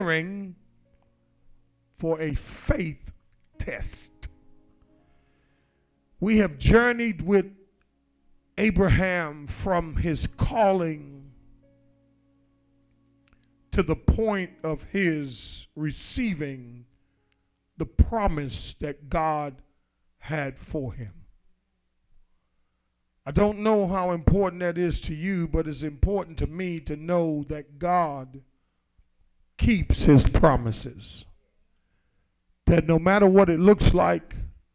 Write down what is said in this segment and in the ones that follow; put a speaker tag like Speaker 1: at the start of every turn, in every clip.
Speaker 1: preparing for a faith test. We have journeyed with Abraham from his calling to the point of his receiving the promise that God had for him. I don't know how important that is to you, but it's important to me to know that God keeps his promises. That no matter what it looks like,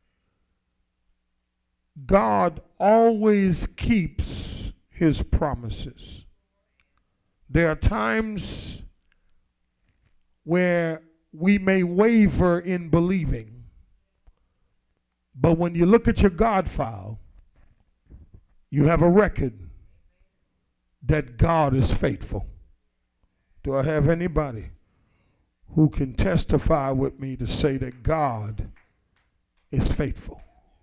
Speaker 1: God always keeps his promises. There are times where we may waver in believing, but when you look at your God file, you have a record that God is faithful. Do I have anybody who can testify with me to say that God is faithful?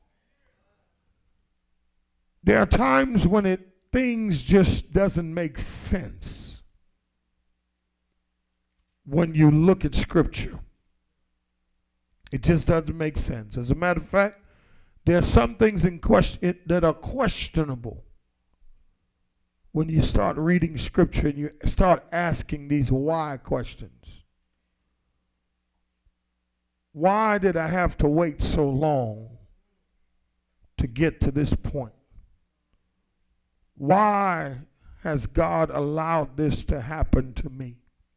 Speaker 1: There are times when things just doesn't make sense when you look at Scripture. It just doesn't make sense. As a matter of fact, there are some things in question that are questionable when you start reading Scripture and you start asking these why questions. Why did I have to wait so long to get to this point? Why has God allowed this to happen to me?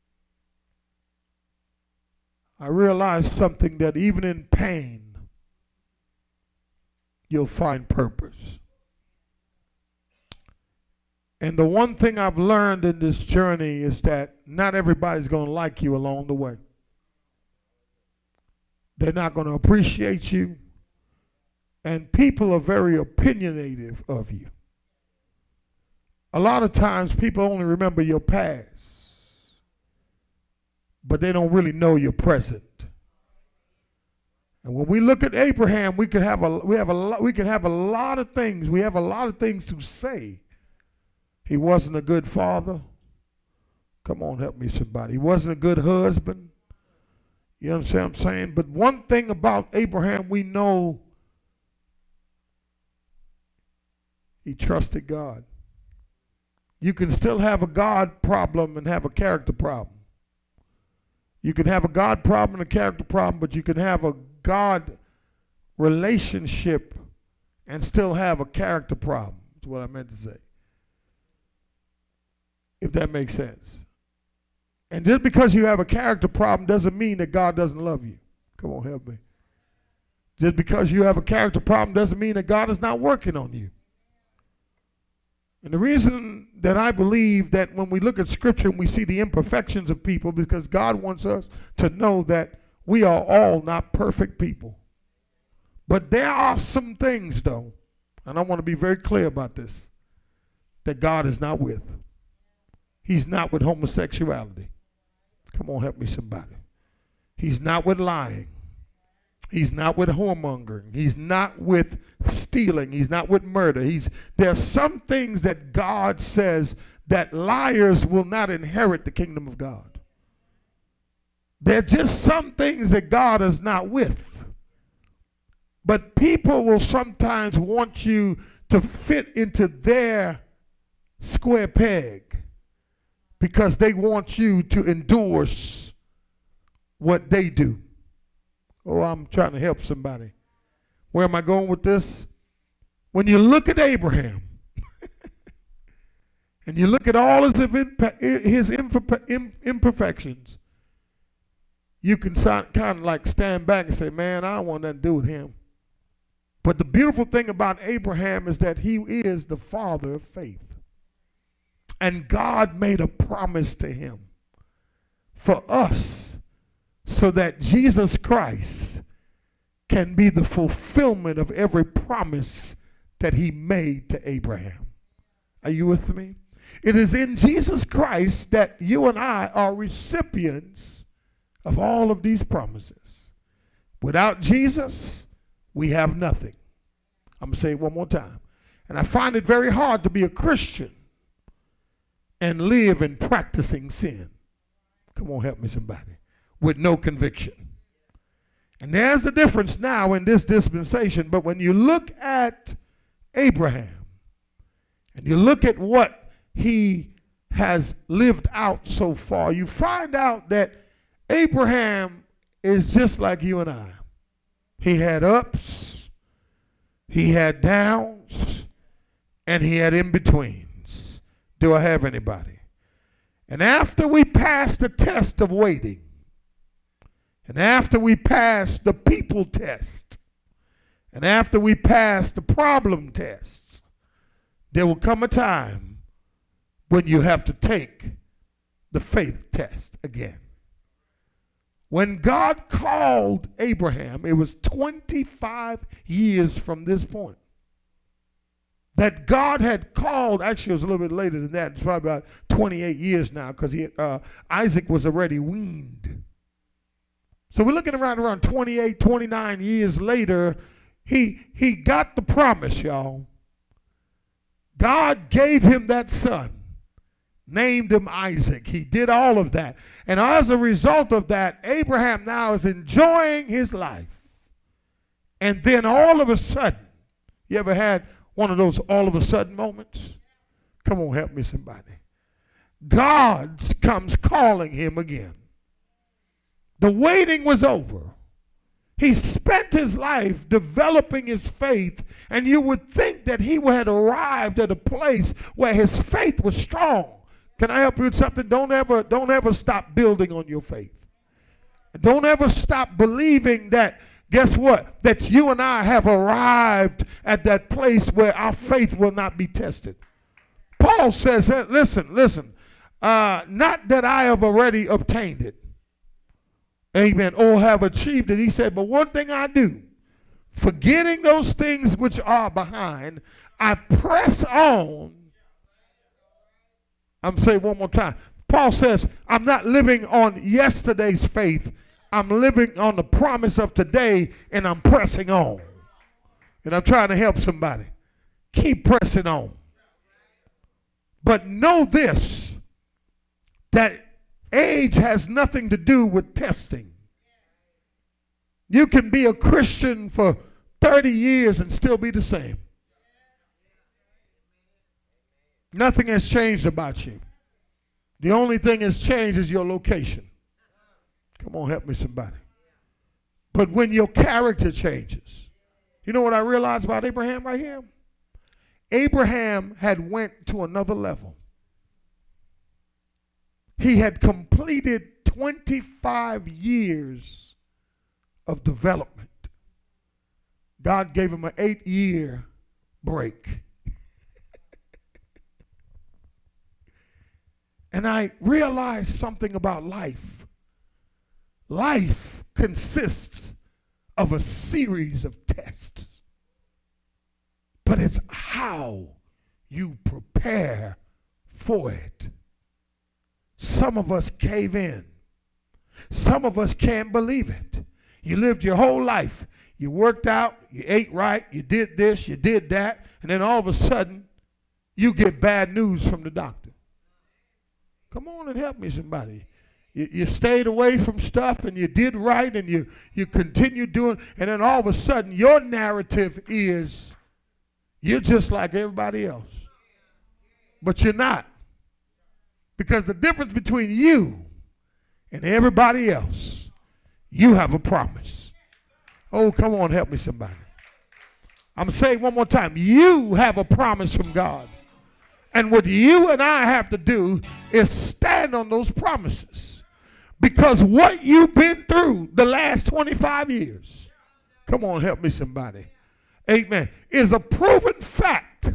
Speaker 1: I realized something, that even in pain, you'll find purpose. And the one thing I've learned in this journey is that not everybody's going to like you along the way. They're not going to appreciate you. And people are very opinionative of you. A lot of times people only remember your past, but they don't really know your present. And when we look at Abraham, we can have a lot of things. We have a lot of things to say. He wasn't a good father. Come on, help me somebody. He wasn't a good husband. You understand what I'm saying? But one thing about Abraham, we know he trusted God. You can still have a God problem and have a character problem. You can have a God problem and a character problem, but you can have a God relationship and still have a character problem. That's what I meant to say. If that makes sense. And just because you have a character problem doesn't mean that God doesn't love you. Come on, help me. Just because you have a character problem doesn't mean that God is not working on you. And the reason that I believe that when we look at Scripture and we see the imperfections of people, because God wants us to know that we are all not perfect people. But there are some things, though, and I want to be very clear about this, that God is not with. He's not with homosexuality. Come on, help me somebody. He's not with lying. He's not with whoremongering. He's not with stealing. He's not with murder. There's some things that God says that liars will not inherit the kingdom of God. There are just some things that God is not with. But people will sometimes want you to fit into their square peg because they want you to endorse what they do. Oh, I'm trying to help somebody. Where am I going with this? When you look at Abraham and you look at all his imperfections, you can kind of like stand back and say, man, I don't want nothing to do with him. But the beautiful thing about Abraham is that he is the father of faith. And God made a promise to him for us so that Jesus Christ can be the fulfillment of every promise that he made to Abraham. Are you with me? It is in Jesus Christ that you and I are recipients of all of these promises. Without Jesus, we have nothing. I'm going to say it one more time. And I find it very hard to be a Christian and live in practicing sin. Come on, help me somebody. with no conviction. And there's a difference now in this dispensation. But when you look at Abraham and you look at what he has lived out so far, you find out that Abraham is just like you and I. He had ups, he had downs, and he had in-betweens. Do I have anybody? And after we pass the test of waiting, and after we pass the people test, and after we pass the problem tests, there will come a time when you have to take the faith test again. When God called Abraham, it was 25 years from this point that God had called. Actually, it was a little bit later than that. It's probably about 28 years now, because Isaac was already weaned. So we're looking around 28, 29 years later, he got the promise, y'all. God gave him that son, named him Isaac. He did all of that. And as a result of that, Abraham now is enjoying his life. And then all of a sudden, you ever had one of those all of a sudden moments? Come on, help me somebody. God comes calling him again. The waiting was over. He spent his life developing his faith, and you would think that he had arrived at a place where his faith was strong. Can I help you with something? Don't ever stop building on your faith. Don't ever stop believing that, guess what? That you and I have arrived at that place where our faith will not be tested. Paul says, listen, not that I have already obtained it. Amen. Or have achieved it. He said, but one thing I do, forgetting those things which are behind, I press on. I'm saying one more time. Paul says, I'm not living on yesterday's faith. I'm living on the promise of today, and I'm pressing on. And I'm trying to help somebody. Keep pressing on. But know this, that age has nothing to do with testing. You can be a Christian for 30 years and still be the same. Nothing has changed about you. The only thing that's changed is your location. Come on, help me somebody. But when your character changes, you know what I realized about Abraham right here? Abraham had went to another level. He had completed 25 years of development. God gave him an 8-year break. And I realized something about life. Life consists of a series of tests. But it's how you prepare for it. Some of us cave in. Some of us can't believe it. You lived your whole life. You worked out, you ate right, you did this, you did that, and then all of a sudden, you get bad news from the doctor. Come on and help me somebody. You stayed away from stuff and you did right and you continued doing, and then all of a sudden your narrative is you're just like everybody else. But you're not. Because the difference between you and everybody else, you have a promise. Oh, come on, help me somebody. I'm saying one more time. You have a promise from God. And what you and I have to do is stand on those promises. Because what you've been through the last 25 years, come on, help me somebody, amen, is a proven fact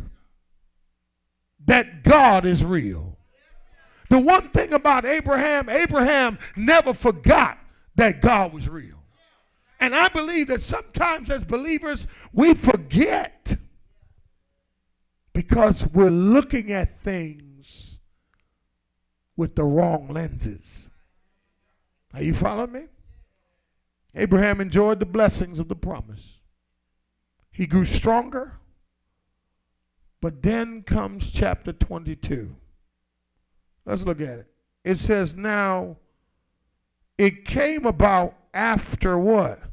Speaker 1: that God is real. The one thing about Abraham, Abraham never forgot that God was real. And I believe that sometimes as believers, we forget because we're looking at things with the wrong lenses. Are you following me? Abraham enjoyed the blessings of the promise. He grew stronger. But then comes chapter 22. Let's look at it. It says, now It came about after what?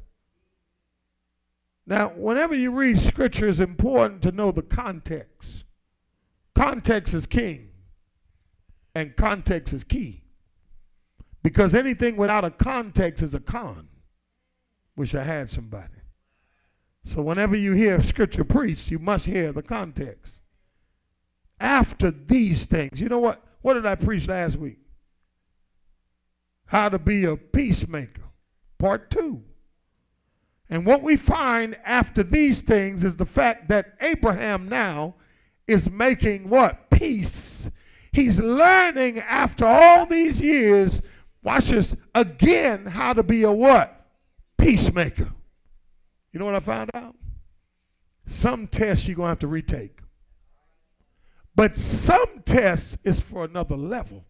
Speaker 1: Now, whenever you read scripture, it's important to know the context. Context is king, and context is key. Because anything without a context is a con. Wish I had somebody. So whenever you hear scripture preached, you must hear the context. After these things, you know what? What did I preach last week? How to be a peacemaker, part 2. And what we find after these things is the fact that Abraham now is making what? Peace. He's learning after all these years, watch this, again, how to be a what? Peacemaker. You know what I found out? Some tests you're going to have to retake. But some tests is for another level.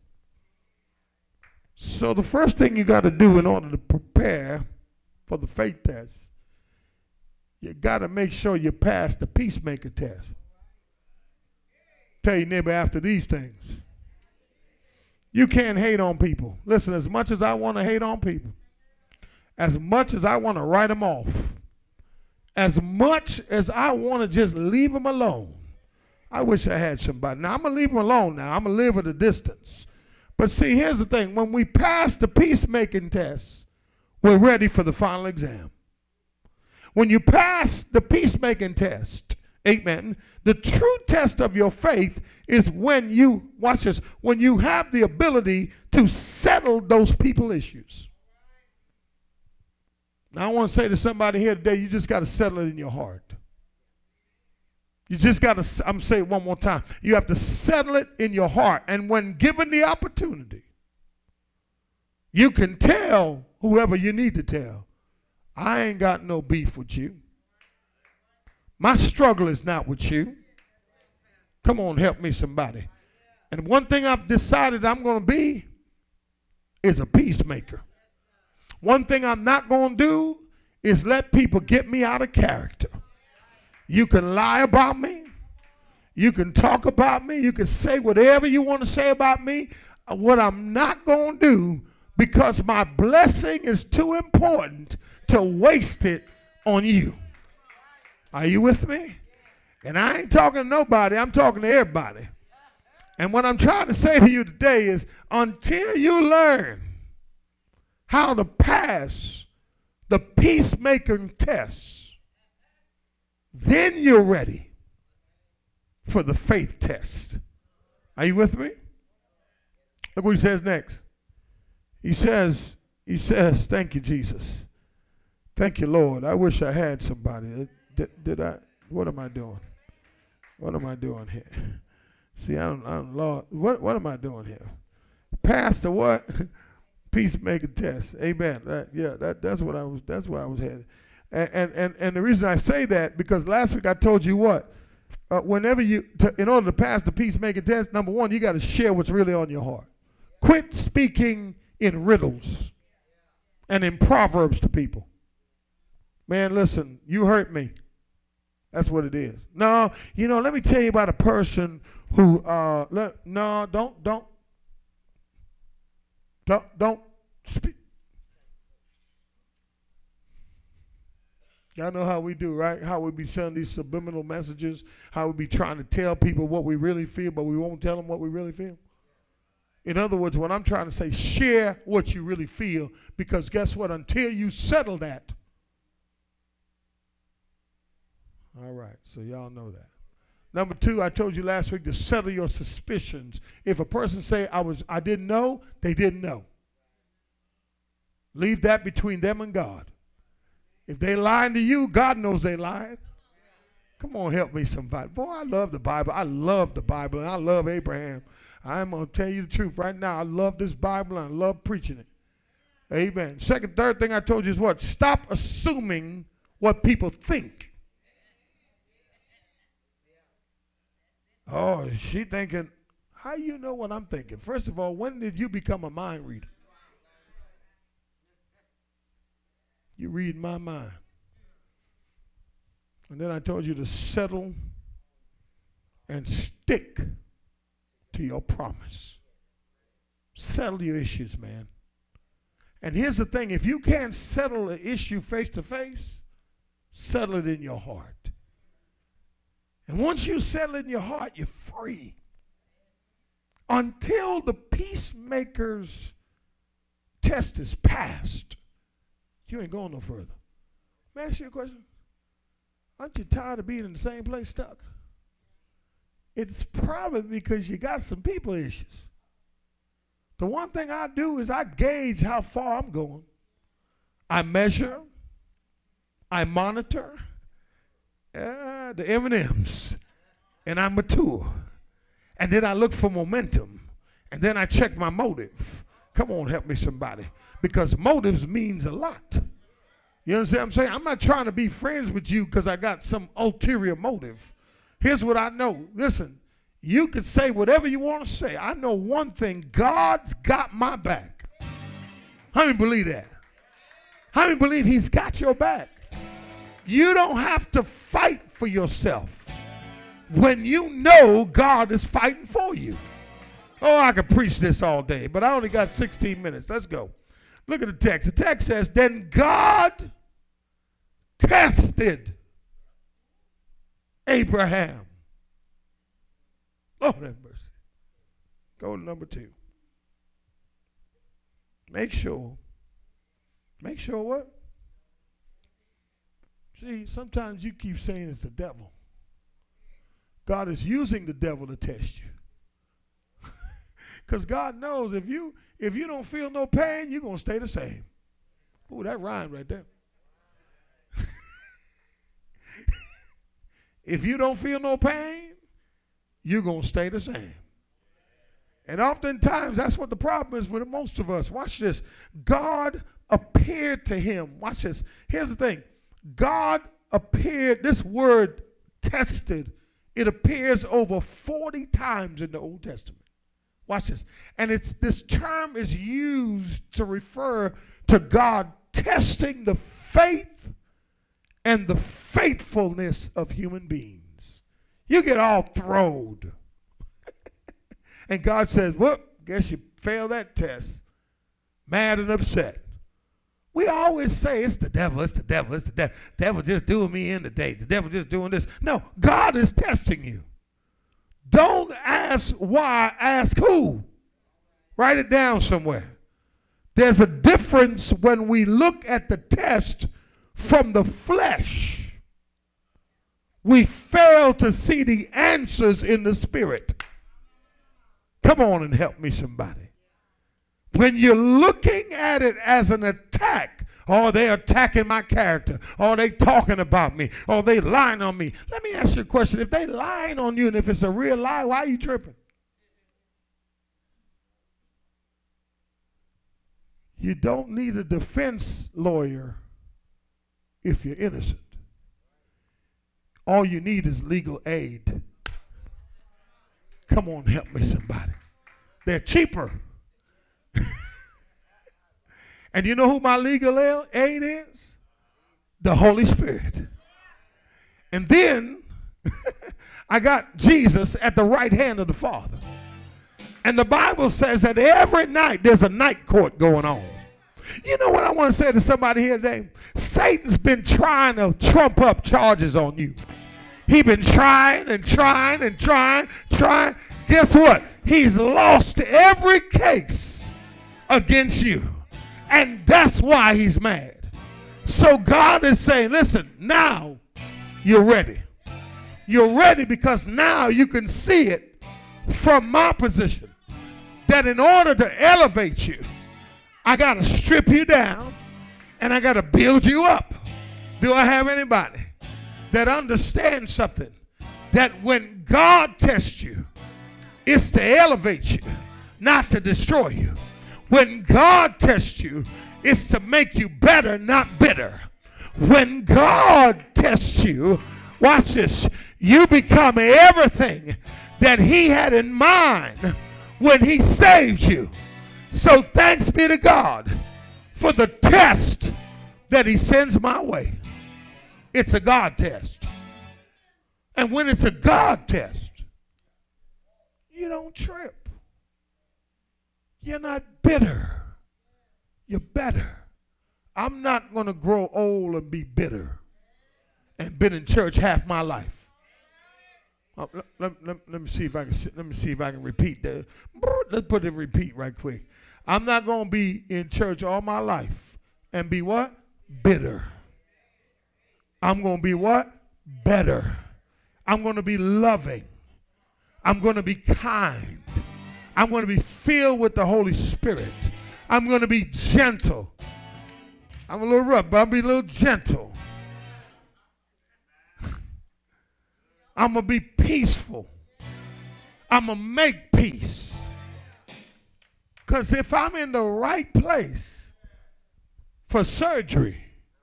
Speaker 1: So the first thing you got to do in order to prepare for the faith test, you got to make sure you pass the peacemaker test. Tell your neighbor after these things. You can't hate on people. Listen, as much as I want to hate on people, as much as I want to write them off, as much as I want to just leave them alone, I wish I had somebody. Now, I'm going to leave them alone now. I'm going to live at a distance. But see, here's the thing. When we pass the peacemaking test, we're ready for the final exam. When you pass the peacemaking test, amen, the true test of your faith is when you, watch this, when you have the ability to settle those people issues. Now, I want to say to somebody here today, you just got to settle it in your heart. You just got to, I'm saying it one more time. You have to settle it in your heart. And when given the opportunity, you can tell whoever you need to tell, I ain't got no beef with you. My struggle is not with you. Come on, help me somebody. And one thing I've decided I'm going to be is a peacemaker. One thing I'm not going to do is let people get me out of character. You can lie about me. You can talk about me. You can say whatever you want to say about me. What I'm not going to do, because my blessing is too important to waste it on you. Are you with me? And I ain't talking to nobody. I'm talking to everybody. And what I'm trying to say to you today is, until you learn how to pass the peacemaking test, then you're ready for the faith test. Are you with me? Look what he says next. He says, thank you, Jesus. Thank you, Lord. I wish I had somebody. Did I? What am I doing? What am I doing here? See, I'm Lord. What am I doing here? Pastor, what? Peacemaker test. Amen. That's where I was headed. And the reason I say that, because last week I told you what? Whenever in order to pass the peacemaker test, number one, you got to share what's really on your heart. Quit speaking in riddles and in proverbs to people. Man, listen, you hurt me. That's what it is. No, let me tell you about a person who, don't speak. Y'all know how we do, right? How we be sending these subliminal messages, how we be trying to tell people what we really feel, but we won't tell them what we really feel. In other words, what I'm trying to say, share what you really feel, because guess what? Until you settle that. All right, so y'all know that. Number two, I told you last week to settle your suspicions. If a person say I didn't know, they didn't know. Leave that between them and God. If they lying to you, God knows they lied. Come on, help me somebody. Boy, I love the Bible. I love the Bible, and I love Abraham. I'm going to tell you the truth right now. I love this Bible, and I love preaching it. Amen. Third thing I told you is what? Stop assuming what people think. Oh, she thinking, how you know what I'm thinking? First of all, when did you become a mind reader? You read my mind. And then I told you to settle and stick to your promise. Settle your issues, man. And here's the thing, if you can't settle an issue face to face, settle it in your heart. And once you settle it in your heart, you're free. Until the peacemaker's test is passed, you ain't going no further. May I ask you a question? Aren't you tired of being in the same place stuck? It's probably because you got some people issues. The one thing I do is I gauge how far I'm going. I measure, I monitor the M&Ms, and I mature. And then I look for momentum, and then I check my motive. Come on, help me somebody. Because motives means a lot. You understand what I'm saying? I'm not trying to be friends with you because I got some ulterior motive. Here's what I know. Listen, you can say whatever you want to say. I know one thing. God's got my back. How many believe that? How many believe he's got your back? You don't have to fight for yourself when you know God is fighting for you. Oh, I could preach this all day, but I only got 16 minutes. Let's go. Look at the text. The text says, then God tested Abraham. Lord have mercy. Go to number 2. Make sure what? See, sometimes you keep saying it's the devil. God is using the devil to test you. Because God knows if you don't feel no pain, you're going to stay the same. Ooh, that rhymed right there. If you don't feel no pain, you're going to stay the same. And oftentimes, that's what the problem is with most of us. Watch this. God appeared to him. Watch this. Here's the thing. God appeared, this word tested, it appears over 40 times in the Old Testament. Watch this. And this term is used to refer to God testing the faith and the faithfulness of human beings. You get all throwed. And God says, well, guess you failed that test. Mad and upset. We always say it's the devil, it's the devil, it's the devil. The devil just doing me in today. The devil just doing this. No, God is testing you. Don't ask why, ask who. Write it down somewhere. There's a difference when we look at the test from the flesh. We fail to see the answers in the spirit. Come on and help me somebody. When you're looking at it as an attack, oh, they're attacking my character, or they talking about me, or they lying on me. Let me ask you a question. If they lying on you and if it's a real lie, why are you tripping? You don't need a defense lawyer if you're innocent. All you need is legal aid. Come on, help me somebody. They're cheaper. And you know who my legal aid is? The Holy Spirit. And then I got Jesus at the right hand of the Father. And the Bible says that every night there's a night court going on. You know what I want to say to somebody here today? Satan's been trying to trump up charges on you. He's been trying and trying and trying. Guess what? He's lost every case against you. And that's why he's mad. So God is saying, listen, now you're ready. You're ready because now you can see it from my position. That in order to elevate you, I got to strip you down and I got to build you up. Do I have anybody that understands something? That when God tests you, it's to elevate you, not to destroy you. When God tests you, it's to make you better, not bitter. When God tests you, watch this, you become everything that he had in mind when he saved you. So thanks be to God for the test that he sends my way. It's a God test. And when it's a God test, you don't trip. You're not bitter. You're better. I'm not going to grow old and be bitter and been in church half my life. Let me see if I can repeat that. Let's put it repeat right quick. I'm not going to be in church all my life and be what? Bitter. I'm going to be what? Better. I'm going to be loving. I'm going to be kind. I'm going to be filled with the Holy Spirit. I'm going to be gentle. I'm a little rough, but I'll be a little gentle. I'm going to be peaceful. I'm going to make peace. Because if I'm in the right place for surgery,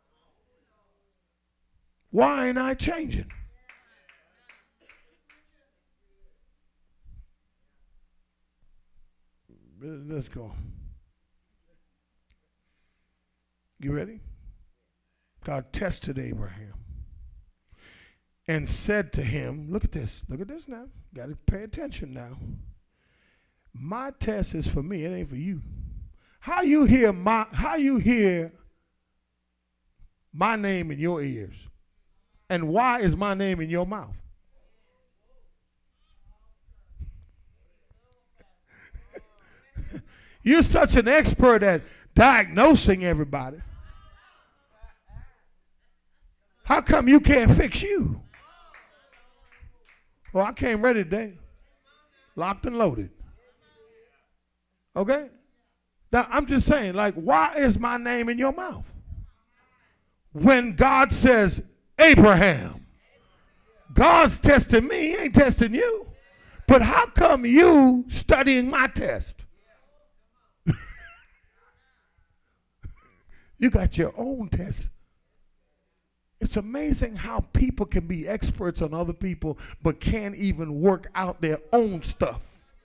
Speaker 1: why ain't I changing? Let's go. You ready? God tested Abraham and said to him, look at this now. Got to pay attention now. My test is for me, it ain't for you. How you hear my name in your ears? And why is my name in your mouth? You're such an expert at diagnosing everybody. How come you can't fix you? Well, I came ready today. Locked and loaded. Okay? Now, I'm just saying, like, why is my name in your mouth? When God says, Abraham, God's testing me, he ain't testing you. But how come you studying my test? You got your own test. It's amazing how people can be experts on other people but can't even work out their own stuff.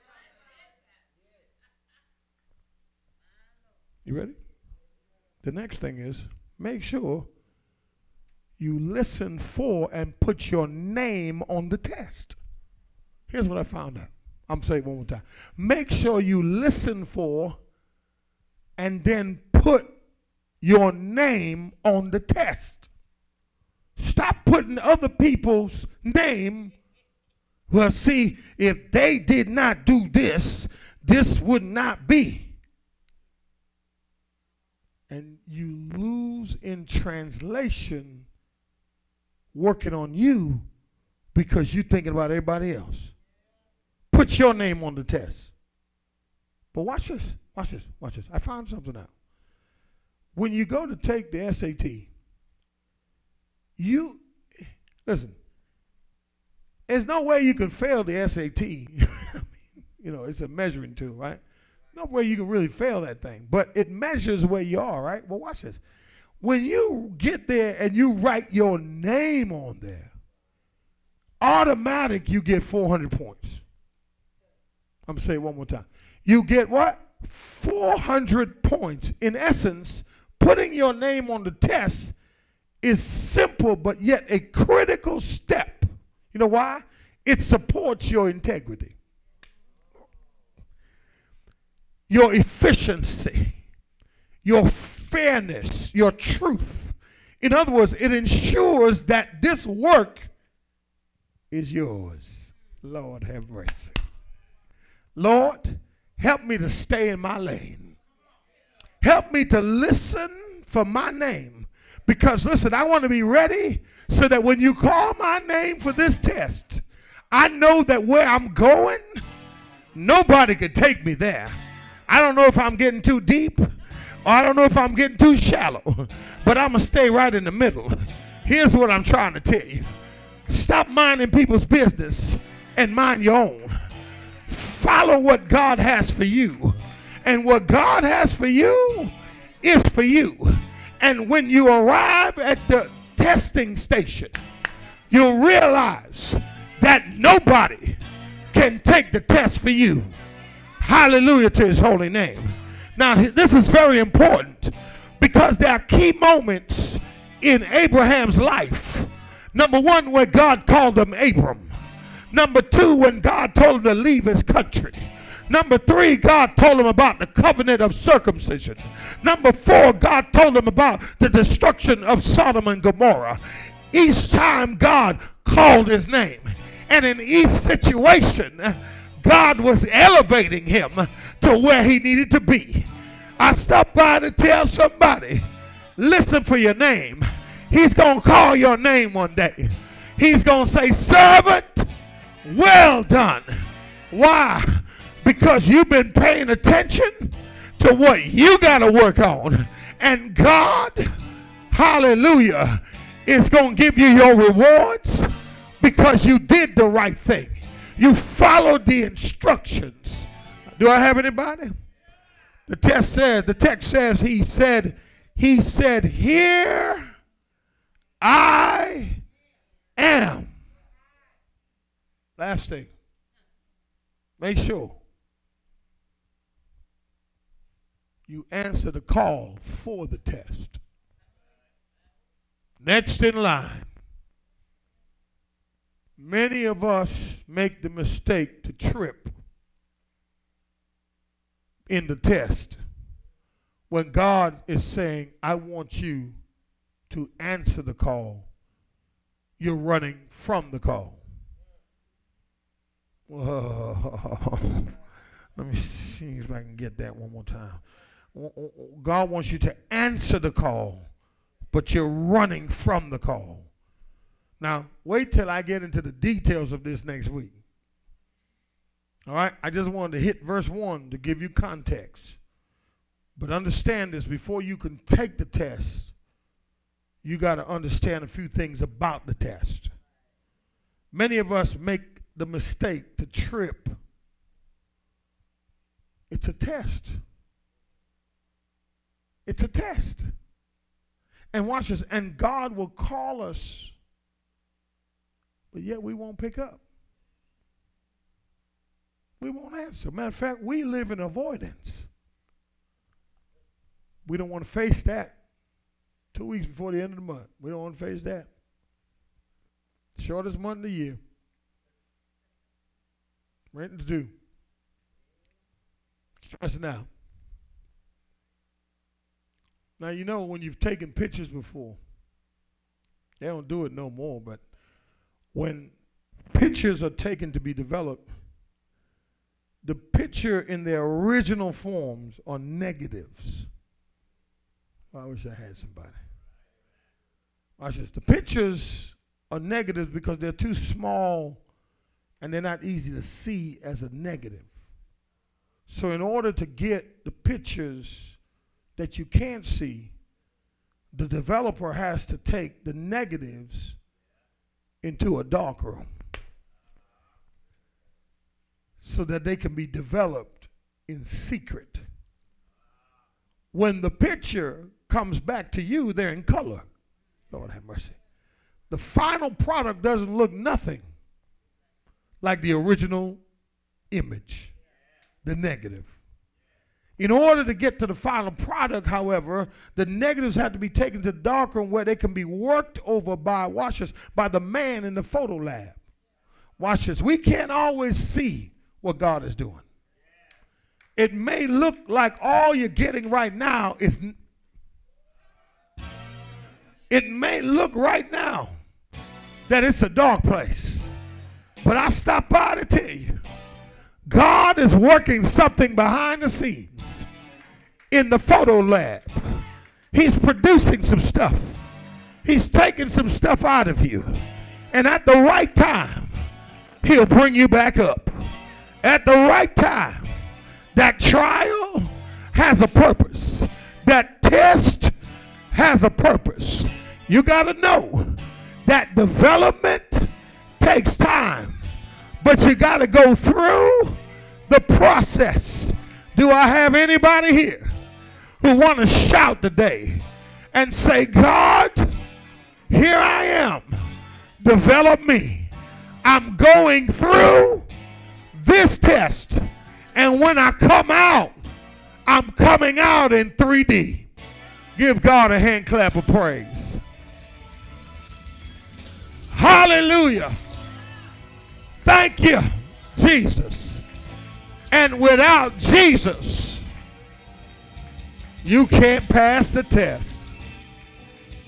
Speaker 1: You ready? The next thing is make sure you listen for and put your name on the test. Here's what I found out. I'm saying it one more time. Make sure you listen for and then put your name on the test. Stop putting other people's name. Well, see, if they did not do this, this would not be. And you lose in translation working on you because you're thinking about everybody else. Put your name on the test. But watch this. Watch this. Watch this. I found something out. When you go to take the SAT, listen, there's no way you can fail the SAT. You know, it's a measuring tool, right? No way you can really fail that thing. But it measures where you are, right? Well, watch this. When you get there and you write your name on there, automatic you get 400 points. I'm going to say it one more time. You get what? 400 points. In essence, putting your name on the test is simple but yet a critical step. You know why? It supports your integrity, your efficiency, your fairness, your truth. In other words, it ensures that this work is yours. Lord have mercy. Lord, help me to stay in my lane. Help me to listen for my name. Because listen, I want to be ready so that when you call my name for this test, I know that where I'm going, nobody could take me there. I don't know if I'm getting too deep or I don't know if I'm getting too shallow, but I'm going to stay right in the middle. Here's what I'm trying to tell you. Stop minding people's business and mind your own. Follow what God has for you. And what God has for you is for you. And when you arrive at the testing station, you'll realize that nobody can take the test for you. Hallelujah to his holy name. Now, this is very important because there are key moments in Abraham's life. Number one, where God called him Abram. Number two, when God told him to leave his country. Number 3, God told him about the covenant of circumcision. Number 4, God told him about the destruction of Sodom and Gomorrah. Each time God called his name. And in each situation, God was elevating him to where he needed to be. I stopped by to tell somebody, listen for your name. He's going to call your name one day. He's going to say, servant, well done. Why? Because you've been paying attention to what you got to work on. And God, hallelujah, is going to give you your rewards because you did the right thing. You followed the instructions. Do I have anybody? The text says, he said, here I am. Last thing. Make sure you answer the call for the test. Next in line. Many of us make the mistake to trip in the test when God is saying, I want you to answer the call. You're running from the call. Whoa. Let me see if I can get that one more time. God wants you to answer the call, but you're running from the call. Now, wait till I get into the details of this next week. All right? I just wanted to hit verse 1 to give you context. But understand this, before you can take the test, you got to understand a few things about the test. Many of us make the mistake to trip. It's a test. It's a test. And watch this, and God will call us, but yet we won't pick up. We won't answer. Matter of fact, we live in avoidance. We don't want to face that. 2 weeks before the end of the month. We don't want to face that. Shortest month of the year. Renting to do. Stressing out. Now, you know, when you've taken pictures before, they don't do it no more, but when pictures are taken to be developed, the picture in their original forms are negatives. I wish I had somebody. Watch this. The pictures are negatives because they're too small and they're not easy to see as a negative. So in order to get the pictures that you can't see, the developer has to take the negatives into a dark room so that they can be developed in secret. When the picture comes back to you, they're in color. Lord have mercy. The final product doesn't look nothing like the original image, the negative. In order to get to the final product, however, the negatives have to be taken to the darkroom where they can be worked over by, watch this, by the man in the photo lab. Watch this. We can't always see what God is doing. It may look like all you're getting right now is, it may look right now that it's a dark place. But I stopped by to tell you, God is working something behind the scenes in the photo lab. He's producing some stuff. He's taking some stuff out of you. And at the right time, he'll bring you back up. At the right time, that trial has a purpose. That test has a purpose. You got to know that development takes time, but you got to go through the process. Do I have anybody here who want to shout today and say, God, here I am. Develop me. I'm going through this test. And when I come out, I'm coming out in 3D. Give God a hand clap of praise. Hallelujah. Thank you, Jesus. And without Jesus, you can't pass the test.